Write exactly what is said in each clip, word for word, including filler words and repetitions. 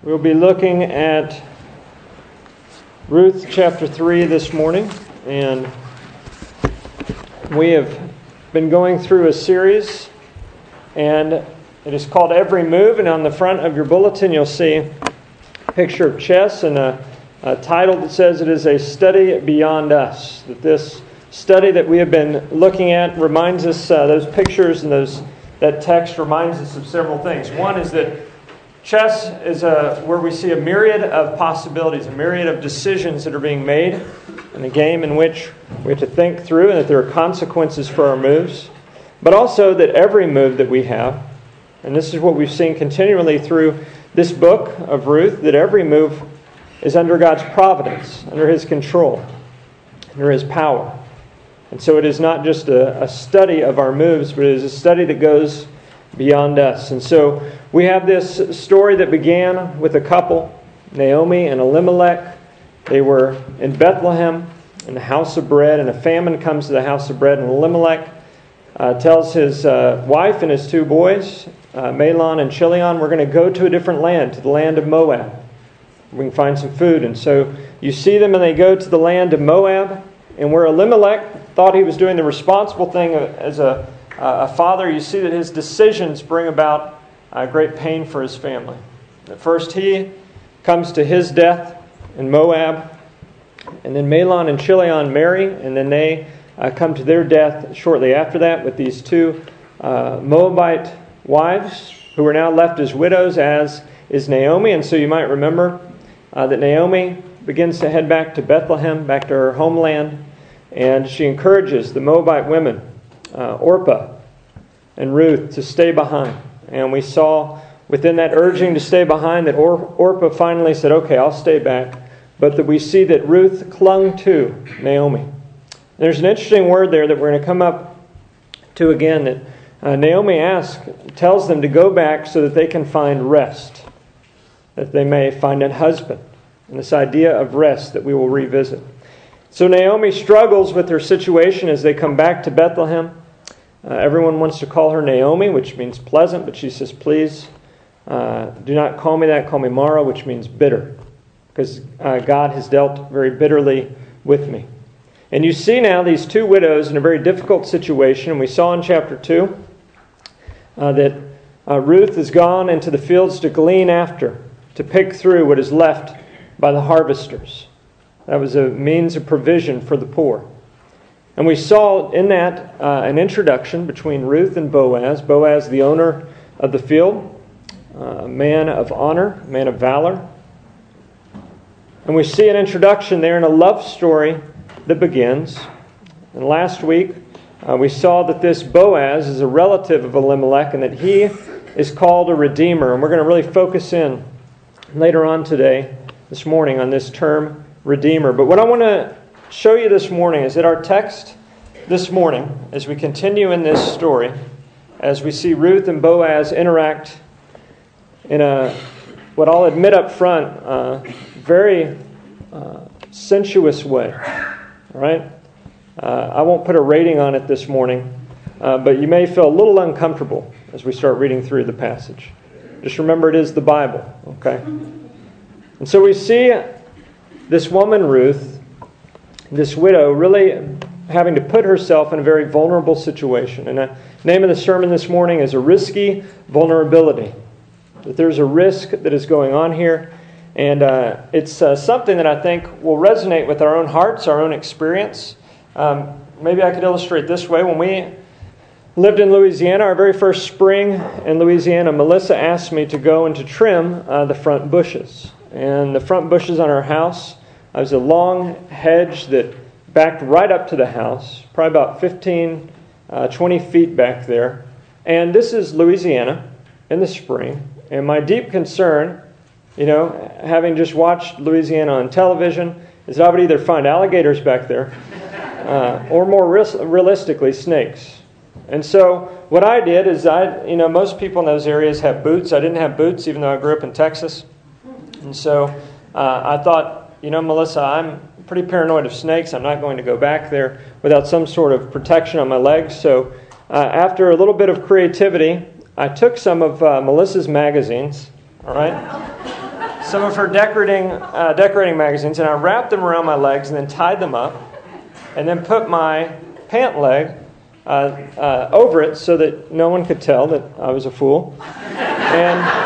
We'll be looking at Ruth chapter three this morning, and we have been going through a series, and it is called Every Move, and on the front of your bulletin you'll see a picture of chess and a, a title that says it is a study beyond us. That this study that we have been looking at reminds us, uh, those pictures and those that text reminds us of several things. One is that chess is a, where we see a myriad of possibilities, a myriad of decisions that are being made in a game in which we have to think through and that there are consequences for our moves. But also that every move that we have, and this is what we've seen continually through this book of Ruth, that every move is under God's providence, under His control, under His power. And so it is not just a, a study of our moves, but it is a study that goes beyond us. And so we have this story that began with a couple, Naomi and Elimelech. They were in Bethlehem in the house of bread, and a famine comes to the house of bread, and Elimelech uh, tells his uh, wife and his two boys, uh, Mahlon and Chilion, we're going to go to a different land, to the land of Moab. We can find some food. And so you see them and they go to the land of Moab, and where Elimelech thought he was doing the responsible thing as a Uh, a father, you see that his decisions bring about uh, great pain for his family. At first he comes to his death in Moab, and then Mahlon and Chilion marry, and then they uh, come to their death shortly after that with these two uh, Moabite wives who are now left as widows, as is Naomi. And so you might remember uh, that Naomi begins to head back to Bethlehem, back to her homeland, and she encourages the Moabite women, Uh, Orpah and Ruth, to stay behind. And we saw within that urging to stay behind that Or- Orpah finally said, okay, I'll stay back. But that we see that Ruth clung to Naomi. There's an interesting word there that we're going to come up to again, that uh, Naomi asks, tells them to go back so that they can find rest, that they may find a husband. And this idea of rest that we will revisit. So Naomi struggles with her situation as they come back to Bethlehem. Uh, everyone wants to call her Naomi, which means pleasant, but she says, please uh, do not call me that. Call me Mara, which means bitter, because uh, God has dealt very bitterly with me. And you see now these two widows in a very difficult situation. We saw in chapter two uh, that uh, Ruth has gone into the fields to glean after, to pick through what is left by the harvesters. That was a means of provision for the poor. And we saw in that uh, an introduction between Ruth and Boaz. Boaz, the owner of the field, a uh, man of honor, a man of valor. And we see an introduction there in a love story that begins. And last week uh, we saw that this Boaz is a relative of Elimelech and that he is called a redeemer. And we're going to really focus in later on today, this morning, on this term redeemer. But what I want to show you this morning is that our text this morning, as we continue in this story, as we see Ruth and Boaz interact in a, what I'll admit up front, uh, very uh, sensuous way. All right? Uh, I won't put a rating on it this morning, uh, but you may feel a little uncomfortable as we start reading through the passage. Just remember it is the Bible, okay? And so we see this woman, Ruth, this widow, really having to put herself in a very vulnerable situation. And the name of the sermon this morning is A Risky Vulnerability. That there's a risk that is going on here. And uh, it's uh, something that I think will resonate with our own hearts, our own experience. Um, maybe I could illustrate this way. When we lived in Louisiana, our very first spring in Louisiana, Melissa asked me to go and to trim uh, the front bushes. And the front bushes on our house, there was a long hedge that backed right up to the house, probably about fifteen, uh, twenty feet back there. And this is Louisiana in the spring. And my deep concern, you know, having just watched Louisiana on television, is that I would either find alligators back there uh, or more ris- realistically, snakes. And so what I did is I, you know, most people in those areas have boots. I didn't have boots, even though I grew up in Texas. And so uh, I thought, you know, Melissa, I'm pretty paranoid of snakes. I'm not going to go back there without some sort of protection on my legs. So uh, after a little bit of creativity, I took some of uh, Melissa's magazines, all right? some of her decorating uh, decorating magazines, and I wrapped them around my legs and then tied them up, and then put my pant leg uh, uh, over it so that no one could tell that I was a fool. And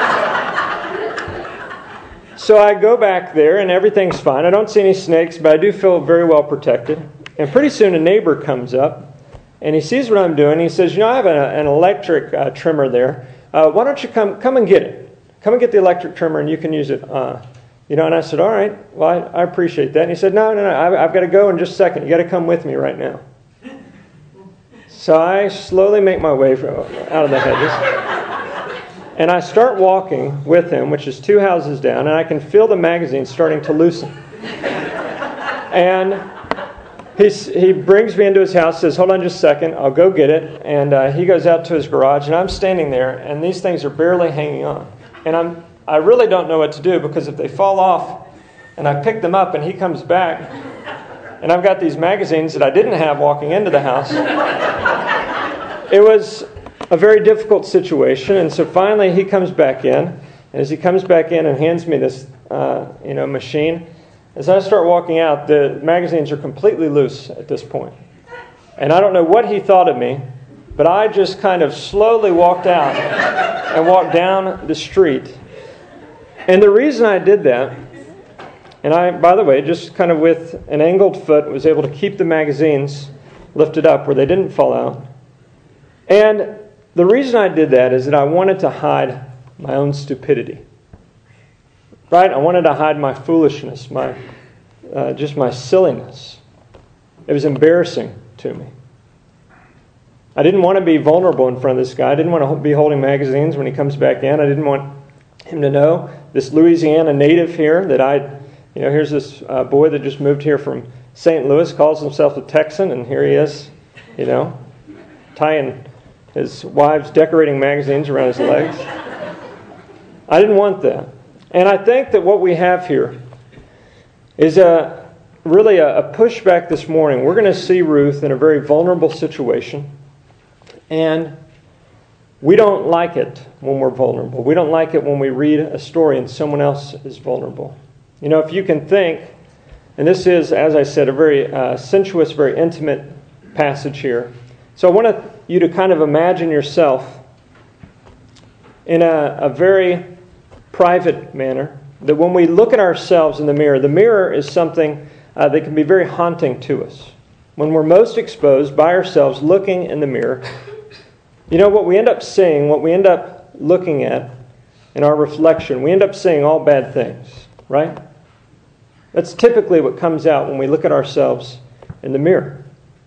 so I go back there, and everything's fine. I don't see any snakes, but I do feel very well protected. And pretty soon a neighbor comes up, and he sees what I'm doing. He says, you know, I have a, an electric uh, trimmer there. Uh, why don't you come come and get it? Come and get the electric trimmer, and you can use it. Uh, you know, and I said, all right, well, I, I appreciate that. And he said, no, no, no, I, I've got to go in just a second. You got to come with me right now. So I slowly make my way out of the hedges. And I start walking with him, which is two houses down, and I can feel the magazine starting to loosen. And he's, he brings me into his house, says, hold on just a second, I'll go get it. And uh, he goes out to his garage, and I'm standing there, and these things are barely hanging on. And I'm, I really don't know what to do, because if they fall off, and I pick them up, and he comes back, and I've got these magazines that I didn't have walking into the house. It was a very difficult situation, and so finally he comes back in, and as he comes back in and hands me this uh, you know, machine, as I start walking out, the magazines are completely loose at this point. And I don't know what he thought of me, but I just kind of slowly walked out and walked down the street. And the reason I did that, and I, by the way, just kind of with an angled foot, was able to keep the magazines lifted up where they didn't fall out. And the reason I did that is that I wanted to hide my own stupidity. Right? I wanted to hide my foolishness, my uh, just my silliness. It was embarrassing to me. I didn't want to be vulnerable in front of this guy. I didn't want to be holding magazines when he comes back in. I didn't want him to know, this Louisiana native here, that I, you know, here's this uh, boy that just moved here from Saint Louis, calls himself a Texan, and here he is, you know, tying his wife's decorating magazines around his legs. I didn't want that. And I think that what we have here is a really a, a pushback this morning. We're going to see Ruth in a very vulnerable situation. And we don't like it when we're vulnerable. We don't like it when we read a story and someone else is vulnerable. You know, if you can think, and this is, as I said, a very uh, sensuous, very intimate passage here. So I want to you to kind of imagine yourself in a, a very private manner, that when we look at ourselves in the mirror, the mirror is something uh, that can be very haunting to us. When we're most exposed by ourselves looking in the mirror, you know what we end up seeing, what we end up looking at in our reflection, we end up seeing all bad things, right? That's typically what comes out when we look at ourselves in the mirror.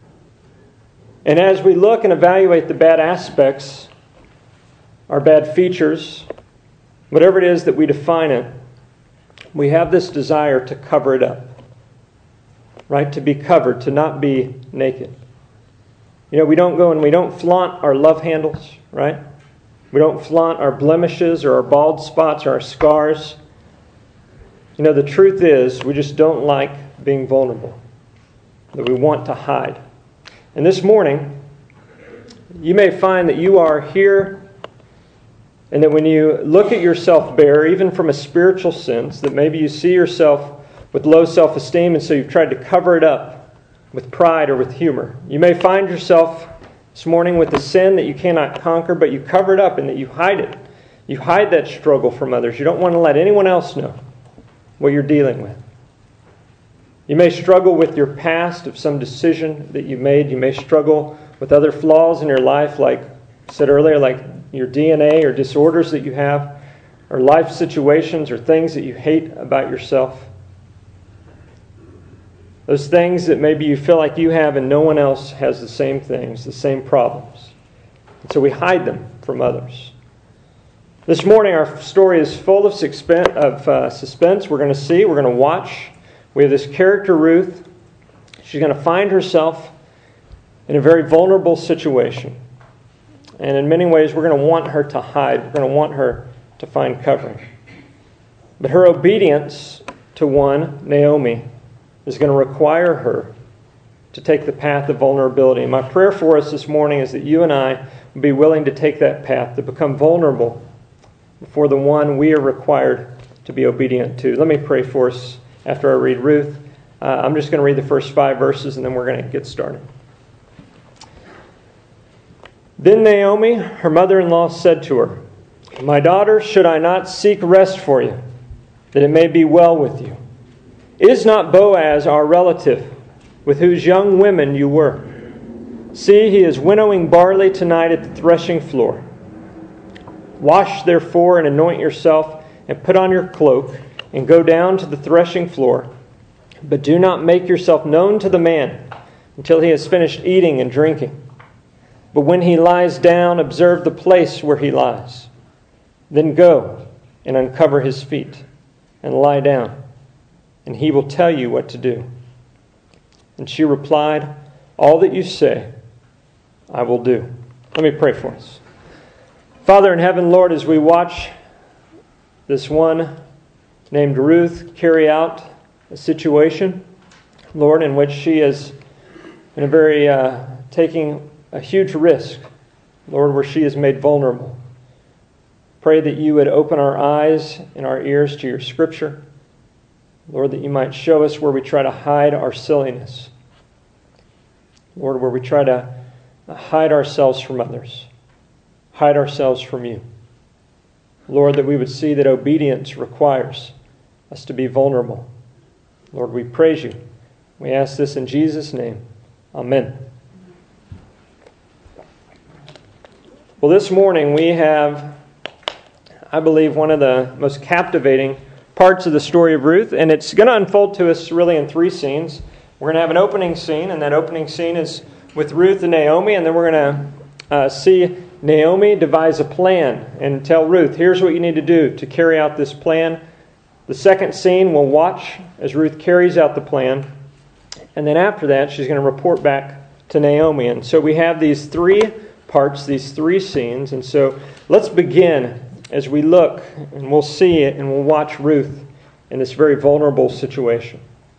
And as we look and evaluate the bad aspects, our bad features, whatever it is that we define it, we have this desire to cover it up. Right? To be covered, to not be naked. You know, we don't go and we don't flaunt our love handles, right? We don't flaunt our blemishes or our bald spots or our scars. You know, the truth is, we just don't like being vulnerable. That we want to hide. And this morning, you may find that you are here, and that when you look at yourself bare, even from a spiritual sense, that maybe you see yourself with low self-esteem, and so you've tried to cover it up with pride or with humor. You may find yourself this morning with a sin that you cannot conquer, but you cover it up and that you hide it. You hide that struggle from others. You don't want to let anyone else know what you're dealing with. You may struggle with your past of some decision that you made. You may struggle with other flaws in your life, like I said earlier, like your D N A or disorders that you have, or life situations or things that you hate about yourself. Those things that maybe you feel like you have and no one else has the same things, the same problems. And so we hide them from others. This morning our story is full of suspense. Of, uh, suspense. We're going to see, we're going to watch. We have this character, Ruth. She's going to find herself in a very vulnerable situation. And in many ways, we're going to want her to hide. We're going to want her to find covering. But her obedience to one, Naomi, is going to require her to take the path of vulnerability. And my prayer for us this morning is that you and I will be willing to take that path, to become vulnerable before the one we are required to be obedient to. Let me pray for us after I read Ruth. Uh, I'm just going to read the first five verses and then we're going to get started. Then Naomi, her mother-in-law, said to her, "My daughter, should I not seek rest for you, that it may be well with you? Is not Boaz our relative, with whose young women you were? See, he is winnowing barley tonight at the threshing floor. Wash therefore and anoint yourself, and put on your cloak, and go down to the threshing floor. But do not make yourself known to the man until he has finished eating and drinking. But when he lies down, observe the place where he lies. Then go and uncover his feet, and lie down, and he will tell you what to do." And she replied, "All that you say, I will do." Let me pray for us. Father in heaven, Lord, as we watch this one named Ruth carry out a situation, Lord, in which she is in a very uh, taking a huge risk, Lord, where she is made vulnerable. Pray that you would open our eyes and our ears to your Scripture. Lord, that you might show us where we try to hide our silliness. Lord, where we try to hide ourselves from others. Hide ourselves from you. Lord, that we would see that obedience requires us to be vulnerable. Lord, we praise you. We ask this in Jesus' name. Amen. Well, this morning we have, I believe, one of the most captivating parts of the story of Ruth, and it's going to unfold to us really in three scenes. We're going to have an opening scene, and that opening scene is with Ruth and Naomi, and then we're going to uh, see Naomi devise a plan and tell Ruth, here's what you need to do to carry out this plan. The second scene, we'll watch as Ruth carries out the plan, and then after that, she's going to report back to Naomi. And so we have these three parts, these three scenes, and so let's begin as we look, and we'll see it, and we'll watch Ruth in this very vulnerable situation.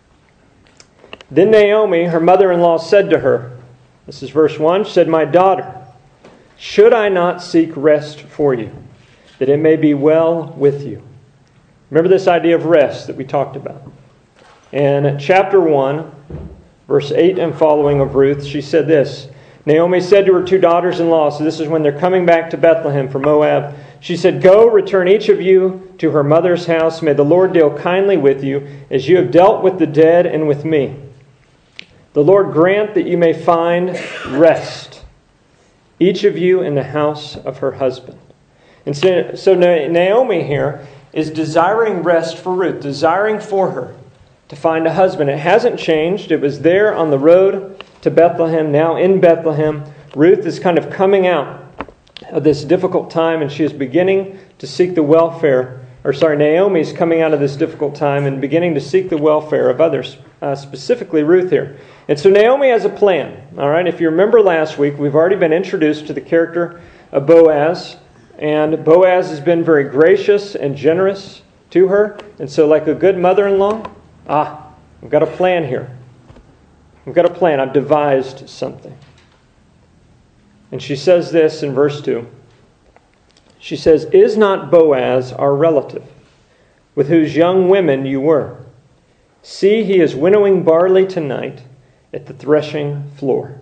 Then Naomi, her mother-in-law, said to her, this is verse one, she said, "My daughter, should I not seek rest for you, that it may be well with you?" Remember this idea of rest that we talked about. In chapter one, verse eight and following of Ruth, she said this, Naomi said to her two daughters-in-law, so this is when they're coming back to Bethlehem from Moab, she said, "Go, return each of you to her mother's house. May the Lord deal kindly with you, as you have dealt with the dead and with me. The Lord grant that you may find rest, each of you in the house of her husband." And so, so Naomi here is desiring rest for Ruth, desiring for her to find a husband. It hasn't changed. It was there on the road to Bethlehem, now in Bethlehem. Ruth is kind of coming out of this difficult time, and she is beginning to seek the welfare, or sorry, Naomi is coming out of this difficult time and beginning to seek the welfare of others, uh, specifically Ruth here. And so Naomi has a plan. All right, if you remember last week, we've already been introduced to the character of Boaz, and Boaz has been very gracious and generous to her. And so like a good mother-in-law, ah, I've got a plan here. I've got a plan. I've devised something. And she says this in verse two. She says, "Is not Boaz our relative, with whose young women you were? See, he is winnowing barley tonight at the threshing floor."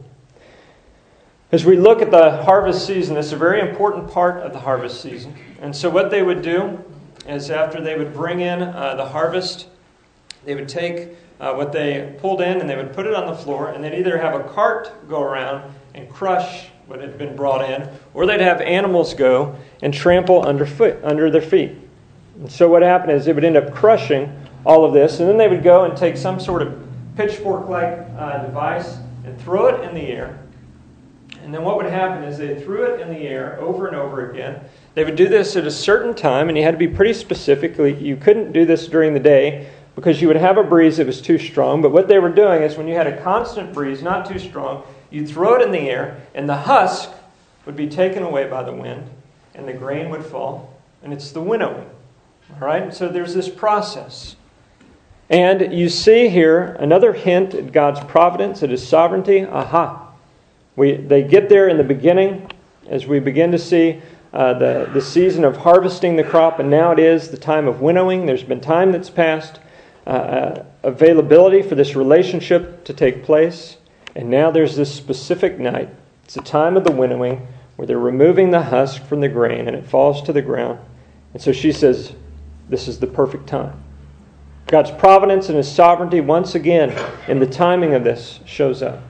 As we look at the harvest season, this is a very important part of the harvest season. And so what they would do is after they would bring in uh, the harvest, they would take uh, what they pulled in and they would put it on the floor, and they'd either have a cart go around and crush what had been brought in, or they'd have animals go and trample underfoot, under their feet. And so what happened is they would end up crushing all of this, and then they would go and take some sort of pitchfork-like uh, device and throw it in the air. And then what would happen is they threw it in the air over and over again. They would do this at a certain time, and you had to be pretty specific. You couldn't do this during the day because you would have a breeze that was too strong. But what they were doing is when you had a constant breeze, not too strong, you'd throw it in the air, and the husk would be taken away by the wind, and the grain would fall. And it's the winnowing. All right? So there's this process. And you see here another hint at God's providence, at His sovereignty. Aha! We, they get there in the beginning, as we begin to see uh, the, the season of harvesting the crop, and now it is the time of winnowing. There's been time that's passed, uh, uh, availability for this relationship to take place, and now there's this specific night. It's the time of the winnowing where they're removing the husk from the grain and it falls to the ground. And so she says, this is the perfect time. God's providence and His sovereignty once again in the timing of this shows up.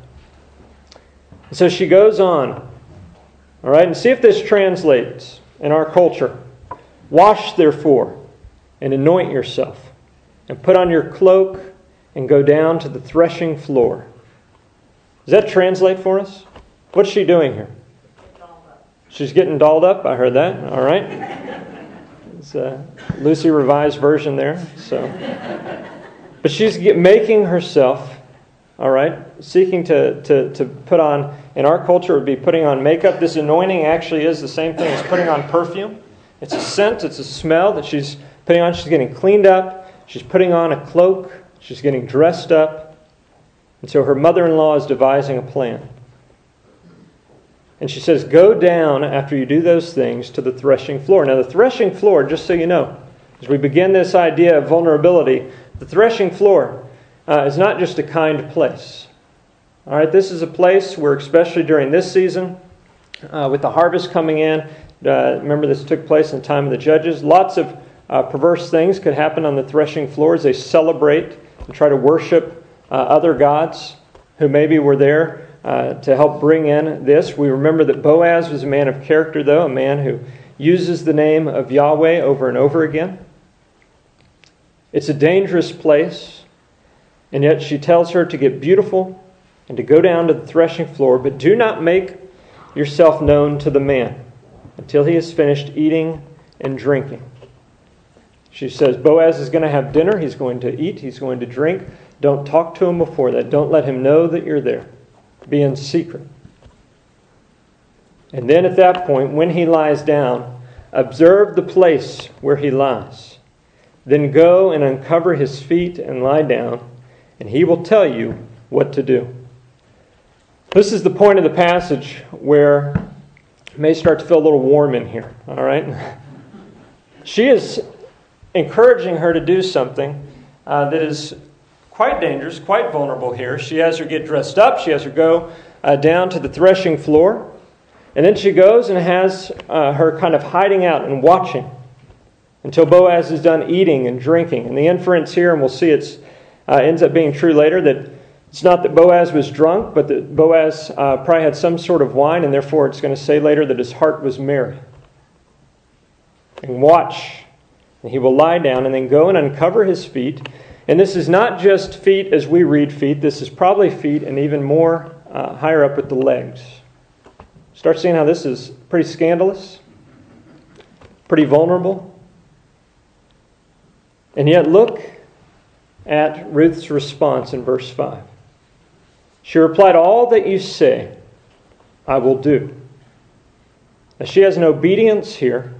And so she goes on, all right, and see if this translates in our culture. Wash therefore and anoint yourself and put on your cloak and go down to the threshing floor. Does that translate for us? What's she doing here? She's getting dolled up. I heard that. All right. It's a Lucy Revised version there. So, but she's get, making herself, all right, seeking to, to, to put on, in our culture it would be putting on makeup. This anointing actually is the same thing as putting on perfume. It's a scent, it's a smell that she's putting on. She's getting cleaned up. She's putting on a cloak. She's getting dressed up. And so her mother-in-law is devising a plan. And she says, go down after you do those things to the threshing floor. Now the threshing floor, just so you know, as we begin this idea of vulnerability, the threshing floor uh, is not just a kind place. All right, this is a place where, especially during this season, uh, with the harvest coming in, uh, remember this took place in the time of the judges, lots of uh, perverse things could happen on the threshing floor as they celebrate and try to worship uh, other gods who maybe were there Uh, to help bring in this. We remember that Boaz was a man of character, though, a man who uses the name of Yahweh over and over again. It's a dangerous place, and yet she tells her to get beautiful and to go down to the threshing floor, but do not make yourself known to the man until he has finished eating and drinking. She says Boaz is going to have dinner, he's going to eat, he's going to drink. Don't talk to him before that. Don't let him know that you're there. Be in secret. And then at that point, when he lies down, observe the place where he lies. Then go and uncover his feet and lie down, and he will tell you what to do. This is the point of the passage where it may start to feel a little warm in here. All right? She is encouraging her to do something uh, that is quite dangerous, quite vulnerable here. She has her get dressed up. She has her go uh, down to the threshing floor. And then she goes and has uh, her kind of hiding out and watching until Boaz is done eating and drinking. And the inference here, and we'll see it uh, ends up being true later, that it's not that Boaz was drunk, but that Boaz uh, probably had some sort of wine, and therefore it's going to say later that his heart was merry. And watch. And he will lie down and then go and uncover his feet. And this is not just feet as we read feet. This is probably feet and even more uh, higher up at the legs. Start seeing how this is pretty scandalous, pretty vulnerable. And yet look at Ruth's response in verse five. She replied, all that you say, I will do. Now she has an obedience here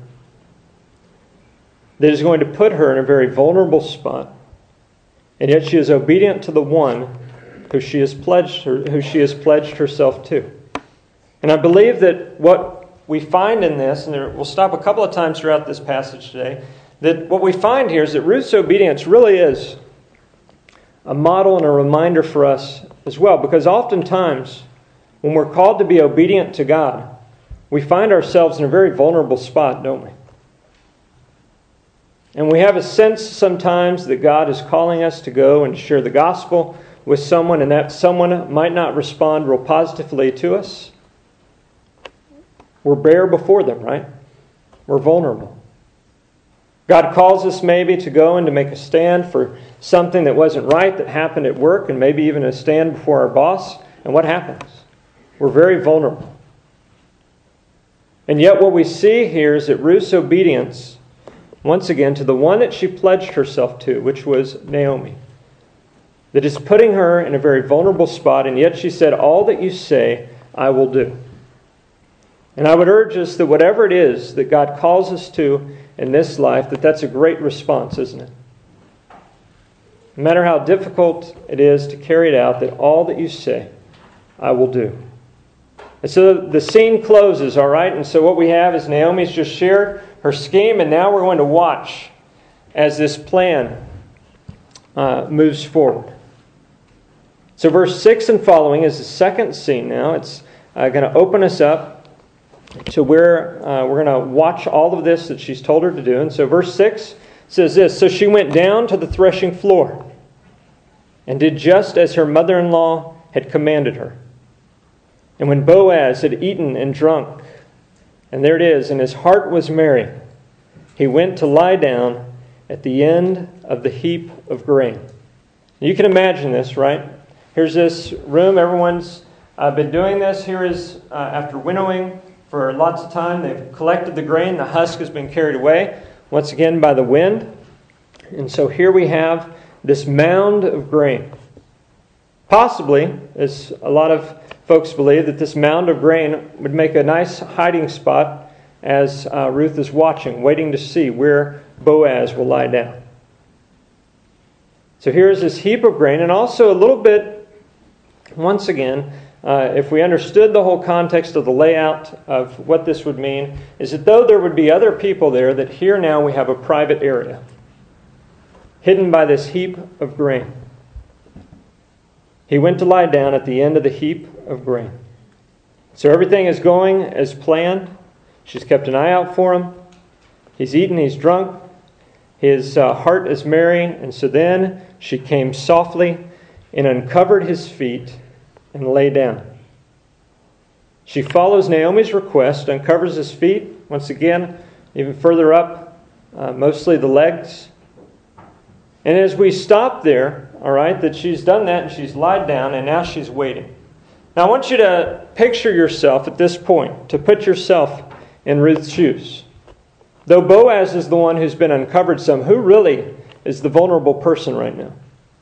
that is going to put her in a very vulnerable spot. And yet she is obedient to the one who she has pledged her, who she has pledged herself to. And I believe that what we find in this, and there, we'll stop a couple of times throughout this passage today, that what we find here is that Ruth's obedience really is a model and a reminder for us as well. Because oftentimes, when we're called to be obedient to God, we find ourselves in a very vulnerable spot, don't we? And we have a sense sometimes that God is calling us to go and share the gospel with someone, and that someone might not respond real positively to us. We're bare before them, right? We're vulnerable. God calls us maybe to go and to make a stand for something that wasn't right, that happened at work, and maybe even a stand before our boss. And what happens? We're very vulnerable. And yet what we see here is that Ruth's obedience, once again, to the one that she pledged herself to, which was Naomi, that is putting her in a very vulnerable spot, and yet she said, all that you say, I will do. And I would urge us that whatever it is that God calls us to in this life, that that's a great response, isn't it? No matter how difficult it is to carry it out, that all that you say, I will do. And so the scene closes, all right? And so what we have is Naomi's just shared her scheme, and now we're going to watch as this plan uh, moves forward. So verse six and following is the second scene now. It's uh, going to open us up to where uh, we're going to watch all of this that she's told her to do. And so verse six says this, "So she went down to the threshing floor and did just as her mother-in-law had commanded her. And when Boaz had eaten and drunk, and there it is, and his heart was merry, he went to lie down at the end of the heap of grain." You can imagine this, right? Here's this room. Everyone's uh, been doing this. Here is, uh, after winnowing for lots of time, they've collected the grain. The husk has been carried away, once again, by the wind. And so here we have this mound of grain. Possibly, as a lot of folks believe, that this mound of grain would make a nice hiding spot as uh, Ruth is watching, waiting to see where Boaz will lie down. So here's this heap of grain, and also a little bit, once again, uh, if we understood the whole context of the layout of what this would mean, is that though there would be other people there, that here now we have a private area, hidden by this heap of grain. He went to lie down at the end of the heap of grain. So everything is going as planned. She's kept an eye out for him. He's eaten, he's drunk. His uh, heart is merry. And so then she came softly and uncovered his feet and lay down. She follows Naomi's request, uncovers his feet. Once again, even further up, uh, mostly the legs. And as we stop there, all right, that she's done that and she's lied down and now she's waiting. Now I want you to picture yourself at this point, to put yourself in Ruth's shoes. Though Boaz is the one who's been uncovered some, who really is the vulnerable person right now?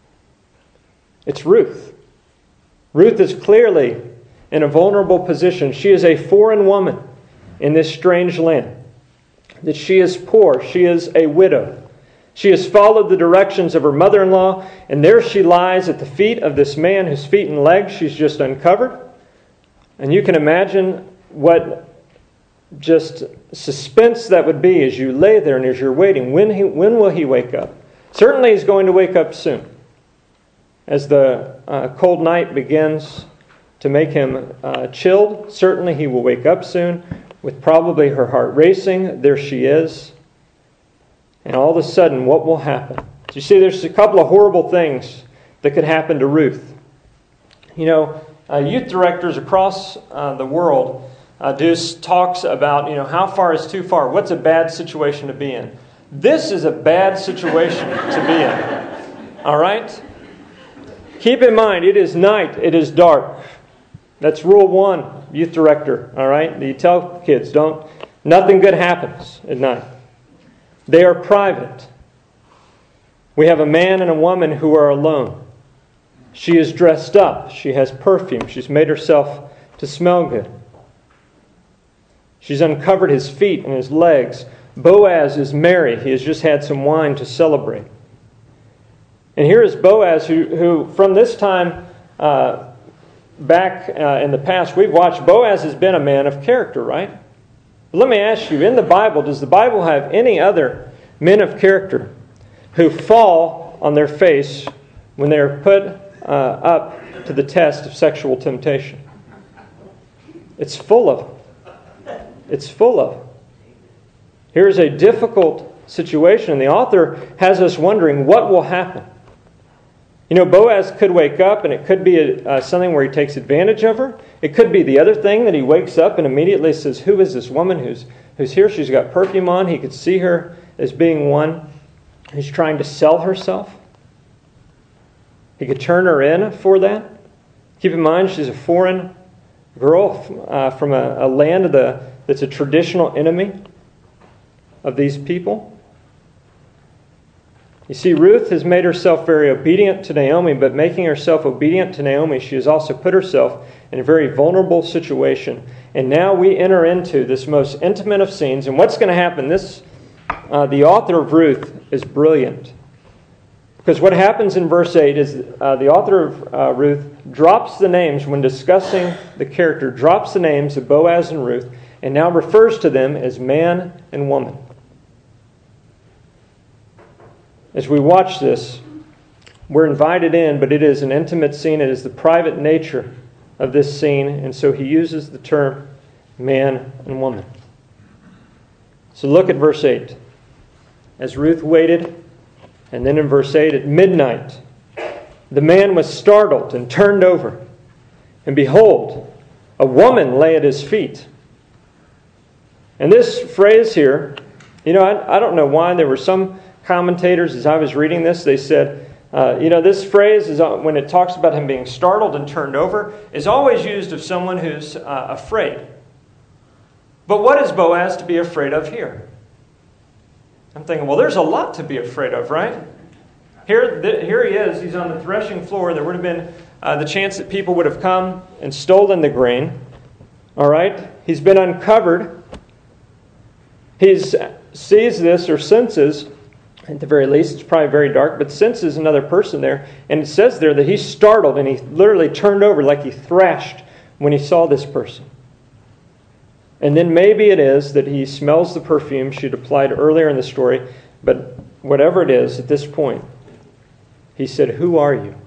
It's Ruth. Ruth is clearly in a vulnerable position. She is a foreign woman in this strange land. That she is poor. She is a widow. She has followed the directions of her mother-in-law, and there she lies at the feet of this man whose feet and legs she's just uncovered. And you can imagine what just suspense that would be as you lay there and as you're waiting. When he, when will he wake up? Certainly he's going to wake up soon. As the uh, cold night begins to make him uh, chilled, certainly he will wake up soon with probably her heart racing. There she is. And all of a sudden, what will happen? So you see, there's a couple of horrible things that could happen to Ruth. You know, uh, youth directors across uh, the world uh, do talks about, you know, how far is too far? What's a bad situation to be in? This is a bad situation to be in. All right? Keep in mind, it is night. It is dark. That's rule one, youth director. All right? You tell kids, don't, nothing good happens at night. They are private. We have a man and a woman who are alone. She is dressed up. She has perfume. She's made herself to smell good. She's uncovered his feet and his legs. Boaz is merry. He has just had some wine to celebrate. And here is Boaz, who, who from this time uh, back uh, in the past, we've watched, Boaz has been a man of character, right? Let me ask you, in the Bible, does the Bible have any other men of character who fall on their face when they are put uh, up to the test of sexual temptation? It's full of them. It's full of them. Here's a difficult situation, and the author has us wondering what will happen. You know, Boaz could wake up, and it could be a, uh, something where he takes advantage of her. It could be the other thing, that he wakes up and immediately says, who is this woman who's who's here? She's got perfume on. He could see her as being one who's trying to sell herself. He could turn her in for that. Keep in mind, she's a foreign girl uh, from a, a land of the, that's a traditional enemy of these people. You see, Ruth has made herself very obedient to Naomi, but making herself obedient to Naomi, she has also put herself in a very vulnerable situation. And now we enter into this most intimate of scenes. And what's going to happen? This, uh, the author of Ruth is brilliant. Because what happens in verse eight is uh, the author of uh, Ruth drops the names when discussing the character, drops the names of Boaz and Ruth, and now refers to them as man and woman. As we watch this, we're invited in, but it is an intimate scene. It is the private nature of this scene, and so he uses the term man and woman. So look at verse eight. As Ruth waited, and then in verse eight, at midnight, the man was startled and turned over. And behold, a woman lay at his feet. And this phrase here, you know, I, I don't know why. There were some commentators, as I was reading this, they said, uh, you know, this phrase, is when it talks about him being startled and turned over, is always used of someone who's uh, afraid. But what is Boaz to be afraid of here? I'm thinking, well, there's a lot to be afraid of, right? Here, th- here he is. He's on the threshing floor. There would have been uh, the chance that people would have come and stolen the grain. All right? He's been uncovered. He sees this or senses, at the very least, it's probably very dark, but senses another person there. And it says there that he's startled and he literally turned over like he thrashed when he saw this person. And then maybe it is that he smells the perfume she'd applied earlier in the story, but whatever it is, at this point, he said, "Who are you?"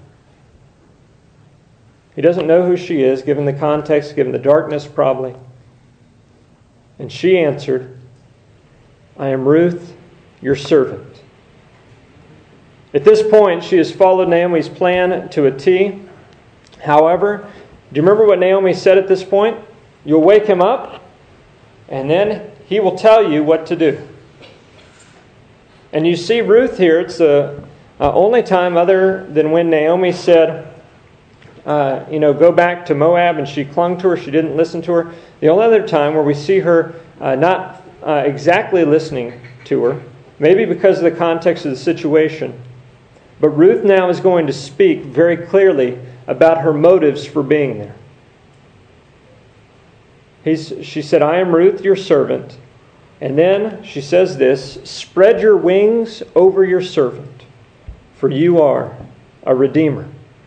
He doesn't know who she is, given the context, given the darkness probably. And she answered, "I am Ruth, your servant." At this point, she has followed Naomi's plan to a T. However, do you remember what Naomi said at this point? You'll wake him up, and then he will tell you what to do. And you see Ruth here, it's the uh, only time other than when Naomi said, uh, you know, go back to Moab, and she clung to her, she didn't listen to her. The only other time where we see her uh, not uh, exactly listening to her, maybe because of the context of the situation. But Ruth now is going to speak very clearly about her motives for being there. He's, she said, "I am Ruth, your servant." And then she says this, "Spread your wings over your servant, for you are a redeemer."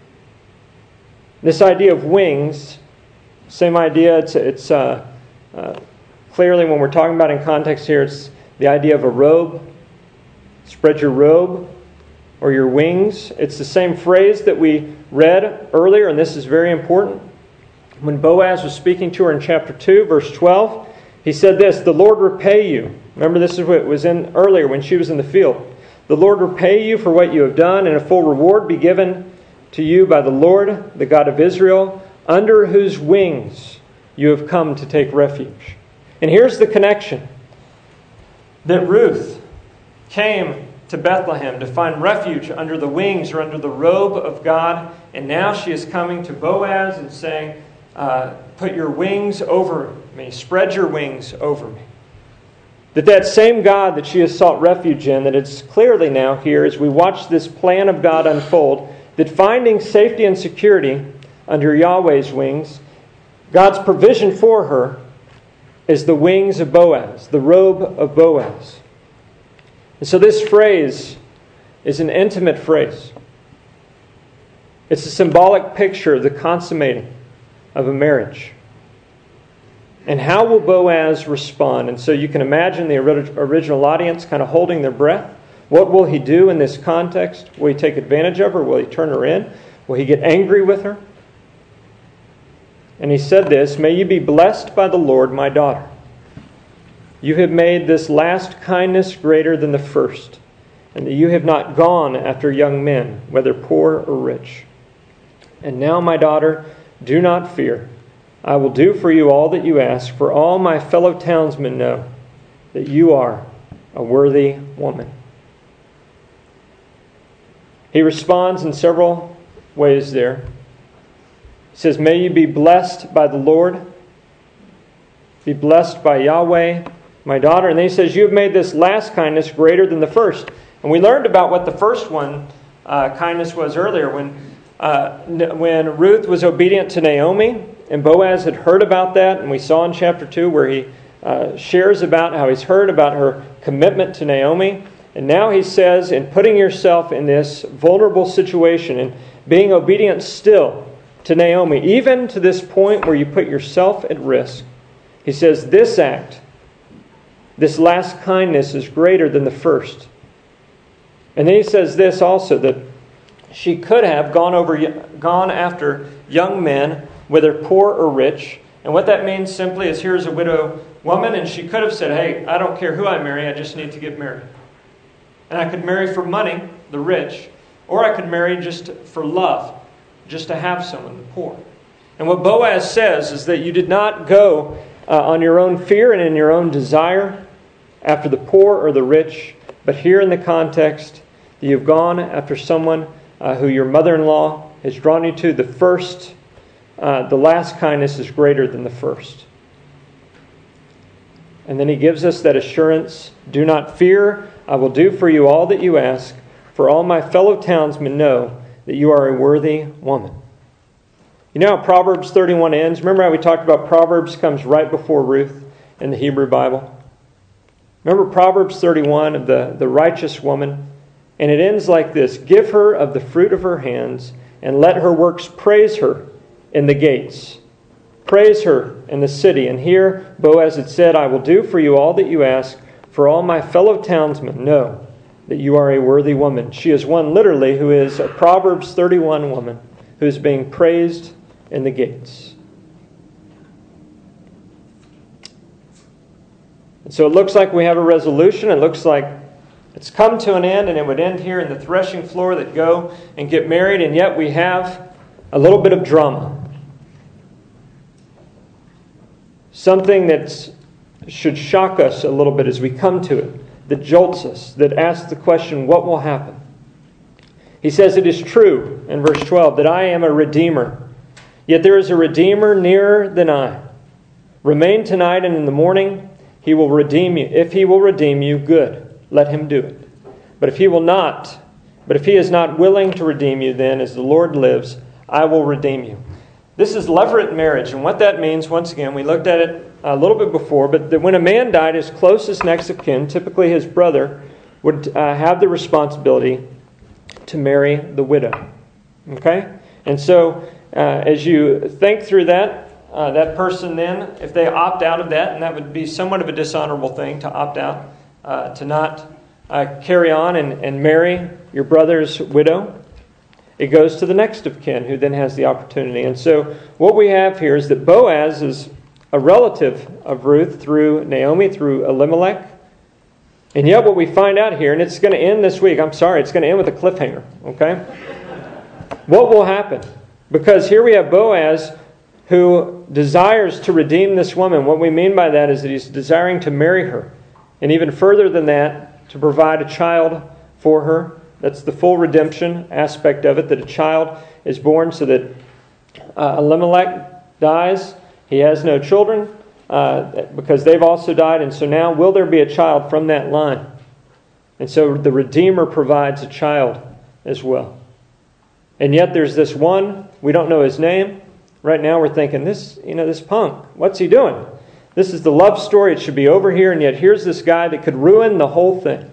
This idea of wings, same idea. It's, it's uh, uh, clearly when we're talking about in context here, it's the idea of a robe. Spread your robe or your wings. It's the same phrase that we read earlier, and this is very important. When Boaz was speaking to her in chapter two, verse twelve, he said this, "The Lord repay you." Remember, this is what was in earlier when she was in the field. "The Lord repay you for what you have done, and a full reward be given to you by the Lord, the God of Israel, under whose wings you have come to take refuge." And here's the connection. That Ruth came to Bethlehem to find refuge under the wings or under the robe of God, and now she is coming to Boaz and saying, Uh, put your wings over me. Spread your wings over me. That that same God that she has sought refuge in, that it's clearly now here as we watch this plan of God unfold, that finding safety and security under Yahweh's wings, God's provision for her is the wings of Boaz, the robe of Boaz. And so this phrase is an intimate phrase. It's a symbolic picture of the consummating of a marriage. And how will Boaz respond? And so you can imagine the original audience kind of holding their breath. What will he do in this context? Will he take advantage of her? Will he turn her in? Will he get angry with her? And he said this, "May you be blessed by the Lord, my daughter. You have made this last kindness greater than the first, and that you have not gone after young men, whether poor or rich. And now, my daughter, do not fear. I will do for you all that you ask, for all my fellow townsmen know that you are a worthy woman." He responds in several ways there. He says, "May you be blessed by the Lord. Be blessed by Yahweh, my daughter." And then he says, "You have made this last kindness greater than the first." And we learned about what the first one, uh, kindness was earlier when Uh, when Ruth was obedient to Naomi, and Boaz had heard about that, and we saw in chapter two where he uh, shares about how he's heard about her commitment to Naomi, And now he says, in putting yourself in this vulnerable situation and being obedient still to Naomi, even to this point where you put yourself at risk, he says this act, this last kindness is greater than the first. And then he says this also, that she could have gone over, gone after young men, whether poor or rich. And what that means simply is, here's a widow woman, and she could have said, hey, I don't care who I marry, I just need to get married. And I could marry for money, the rich, or I could marry just for love, just to have someone, the poor. And what Boaz says is that you did not go uh, on your own fear and in your own desire after the poor or the rich, but here in the context, that you've gone after someone uh, who your mother-in-law has drawn you to. The first, uh, the last kindness is greater than the first. And then he gives us that assurance, do not fear, I will do for you all that you ask, for all my fellow townsmen know that you are a worthy woman. You know how Proverbs thirty-one ends? Remember how we talked about Proverbs comes right before Ruth in the Hebrew Bible? Remember Proverbs thirty-one of the, the righteous woman? And it ends like this, give her of the fruit of her hands, and let her works praise her in the gates. Praise her in the city. And here Boaz had said, I will do for you all that you ask, for all my fellow townsmen know that you are a worthy woman. She is one literally who is a Proverbs thirty-one woman who is being praised in the gates. And so it looks like we have a resolution. It looks like it's come to an end, and it would end here in the threshing floor, that go and get married, and yet we have a little bit of drama. Something that should shock us a little bit as we come to it, that jolts us, that asks the question, what will happen? He says, it is true in verse twelve that I am a redeemer. Yet there is a redeemer nearer than I. Remain tonight, and in the morning he will redeem you. If he will redeem you, good. Let him do it. But if he will not, but if he is not willing to redeem you, then as the Lord lives, I will redeem you. This is levirate marriage, and what that means, once again, we looked at it a little bit before, but that when a man died, his closest next of kin, typically his brother, would uh, have the responsibility to marry the widow. Okay? And so, uh, as you think through that, uh, that person then, if they opt out of that, and that would be somewhat of a dishonorable thing to opt out, uh, to not uh, carry on and, and marry your brother's widow, it goes to the next of kin, who then has the opportunity. And so what we have here is that Boaz is a relative of Ruth through Naomi, through Elimelech. And yet what we find out here, and it's going to end this week, I'm sorry, it's going to end with a cliffhanger, okay? What will happen? Because here we have Boaz who desires to redeem this woman. What we mean by that is that he's desiring to marry her. And even further than that, to provide a child for her. That's the full redemption aspect of it, that a child is born so that uh, Elimelech dies. He has no children uh, because they've also died. And so now, will there be a child from that line? And so the Redeemer provides a child as well. And yet there's this one, we don't know his name. Right now we're thinking, this, you know, this punk, what's he doing? This is the love story, it should be over here, and yet here's this guy that could ruin the whole thing.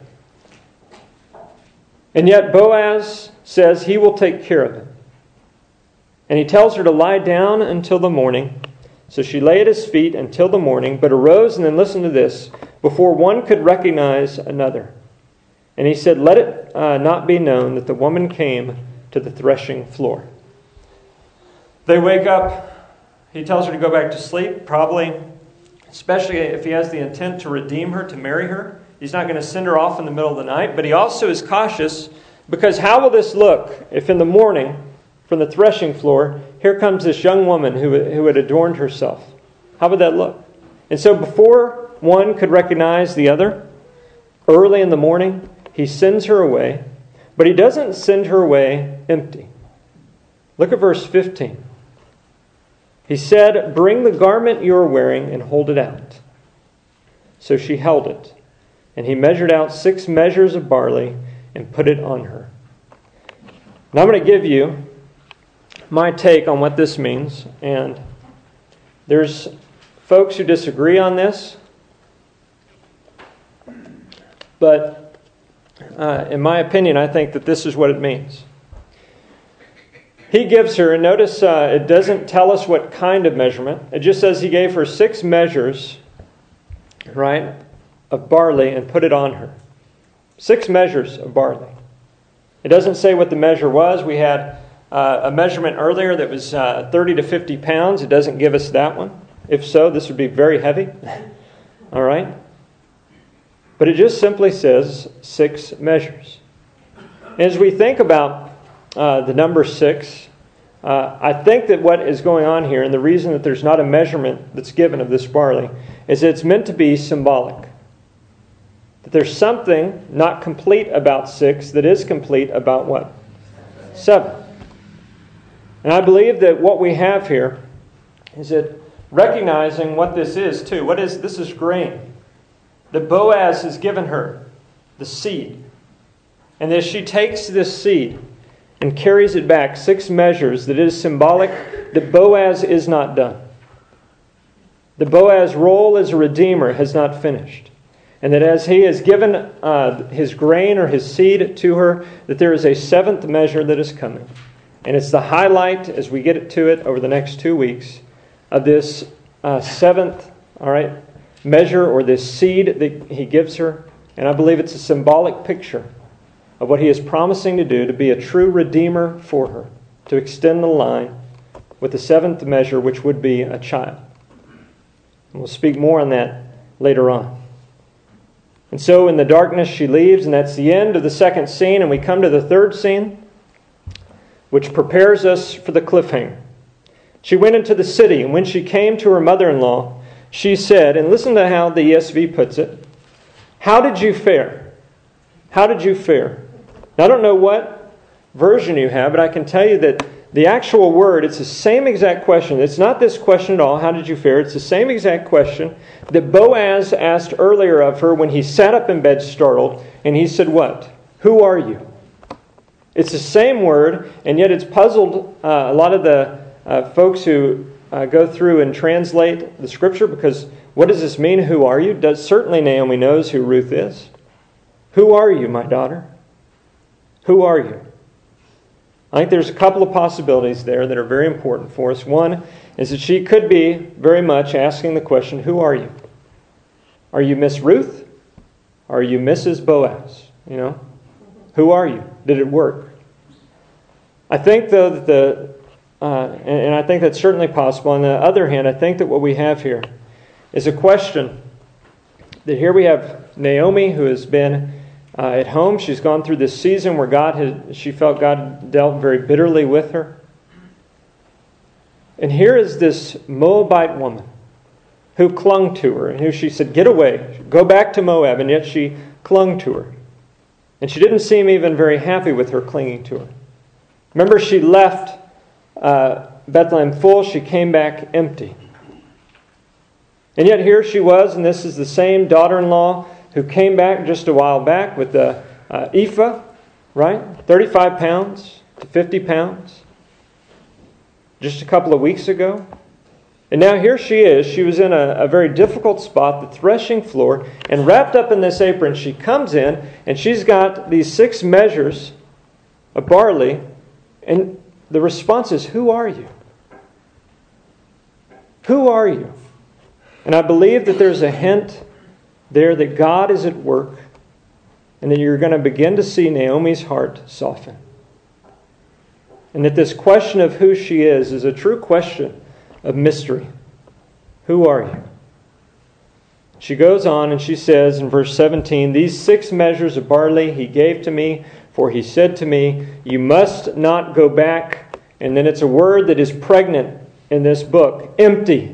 And yet Boaz says he will take care of him. And he tells her to lie down until the morning. So she lay at his feet until the morning, but arose, and then listen to this, before one could recognize another. And he said, let it uh, not be known that the woman came to the threshing floor. They wake up. He tells her to go back to sleep, probably, especially if he has the intent to redeem her, to marry her. He's not going to send her off in the middle of the night, but he also is cautious, because how will this look if in the morning, from the threshing floor, here comes this young woman who, who had adorned herself? How would that look? And so before one could recognize the other, early in the morning, he sends her away, but he doesn't send her away empty. Look at verse fifteen. He said, bring the garment you are wearing and hold it out. So she held it. And he measured out six measures of barley and put it on her. Now I'm going to give you my take on what this means. And there's folks who disagree on this. But uh, in my opinion, I think that this is what it means. He gives her, and notice uh, it doesn't tell us what kind of measurement. It just says he gave her six measures, right, of barley and put it on her. Six measures of barley. It doesn't say what the measure was. We had uh, a measurement earlier that was uh, thirty to fifty pounds. It doesn't give us that one. If so, this would be very heavy. All right? But it just simply says six measures. As we think about uh, the number six, uh, I think that what is going on here, and the reason that there's not a measurement that's given of this barley, is that it's meant to be symbolic. That there's something not complete about six that is complete about what? Seven. And I believe that what we have here is that recognizing what this is too. What is this? Is grain that Boaz has given her, the seed. And as she takes this seed and carries it back six measures, that it is symbolic that Boaz is not done. The Boaz role as a redeemer has not finished. And that as he has given uh, his grain or his seed to her, that there is a seventh measure that is coming. And it's the highlight, as we get to it over the next two weeks, of this uh, seventh, all right, measure or this seed that he gives her. And I believe it's a symbolic picture of what he is promising to do, to be a true redeemer for her, to extend the line with the seventh measure, which would be a child. And we'll speak more on that later on. And so in the darkness she leaves, and that's the end of the second scene, and we come to the third scene, which prepares us for the cliffhanger. She went into the city, and when she came to her mother-in-law, she said, and listen to how the E S V puts it, "How did you fare? How did you fare?" Now, I don't know what version you have, but I can tell you that the actual word, it's the same exact question. It's not this question at all, how did you fare? It's the same exact question that Boaz asked earlier of her when he sat up in bed startled, and he said, what? Who are you? It's the same word, and yet it's puzzled uh, a lot of the uh, folks who uh, go through and translate the Scripture, because what does this mean, who are you? Does, certainly Naomi knows who Ruth is. Who are you, my daughter? Who are you? I think there's a couple of possibilities there that are very important for us. One is that she could be very much asking the question, who are you? Are you Miss Ruth? Are you Missus Boaz? You know, who are you? Did it work? I think, though, that the, uh, and, and I think that's certainly possible. On the other hand, I think that what we have here is a question that here we have Naomi, who has been uh, at home. She's gone through this season where God had, she felt God dealt very bitterly with her. And here is this Moabite woman who clung to her and who she said, get away, go back to Moab. And yet she clung to her. And she didn't seem even very happy with her clinging to her. Remember, she left uh, Bethlehem full. She came back empty. And yet here she was, and this is the same daughter-in-law who came back just a while back with the uh, ephah, right? thirty-five pounds to fifty pounds. Just a couple of weeks ago. And now here she is. She was in a, a very difficult spot, the threshing floor, and wrapped up in this apron, she comes in, and she's got these six measures of barley, and the response is, who are you? Who are you? And I believe that there's a hint there that God is at work, and that you're going to begin to see Naomi's heart soften. And that this question of who she is is a true question of mystery. Who are you? She goes on and she says in verse seventeen, these six measures of barley he gave to me, for he said to me, you must not go back. And then it's a word that is pregnant in this book, empty.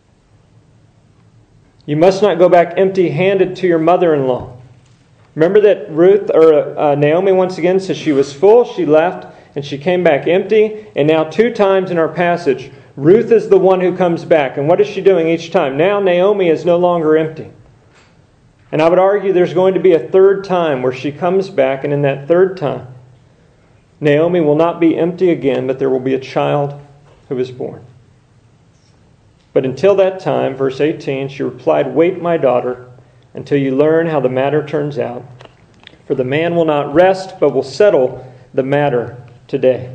You must not go back empty-handed to your mother-in-law. Remember that Ruth, or uh, Naomi once again says she was full, she left, and she came back empty. And now two times in our passage, Ruth is the one who comes back. And what is she doing each time? Now Naomi is no longer empty. And I would argue there's going to be a third time where she comes back, and in that third time, Naomi will not be empty again, but there will be a child who is born. But until that time, verse eighteen, she replied, wait, my daughter, until you learn how the matter turns out. For the man will not rest, but will settle the matter today.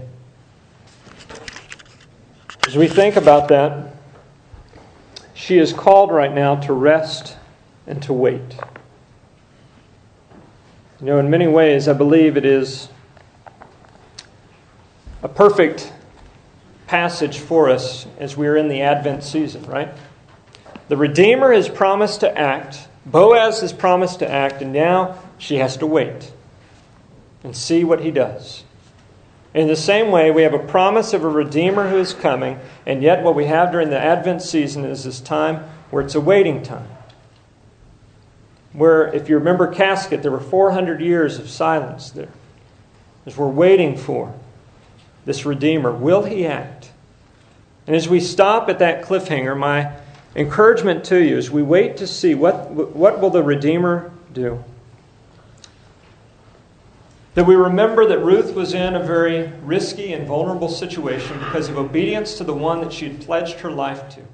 As we think about that, she is called right now to rest and to wait. You know, in many ways, I believe it is a perfect passage for us as we are in the Advent season, right? The Redeemer has promised to act. Boaz has promised to act, and now she has to wait and see what he does. In the same way, we have a promise of a Redeemer who is coming, and yet what we have during the Advent season is this time where it's a waiting time. Where, if you remember Casket, there were four hundred years of silence there. As we're waiting for this Redeemer, will he act? And as we stop at that cliffhanger, my encouragement to you is we wait to see what, what will the Redeemer do. That we remember that Ruth was in a very risky and vulnerable situation because of obedience to the one that she had pledged her life to.